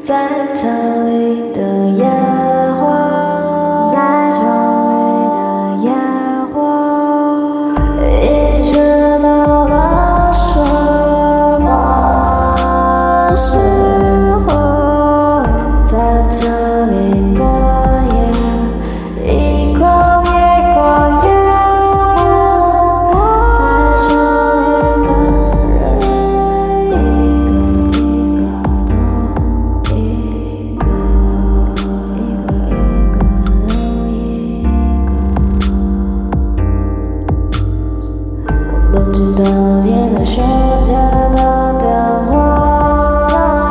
在这里的野花，在这里的野花，一直到那时花时候，在这里的夜，一光一光夜，在这里的人，一个都一个，一个都一个。我们知道天的世界的电话，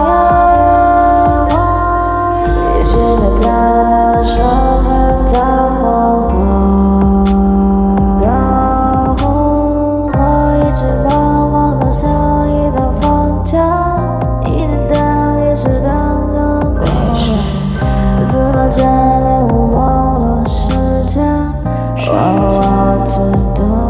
一直都在的时间在火花的红花，一直茫茫的相依的房间，一点点历史的故事，自了间连我忘了时间，我知道。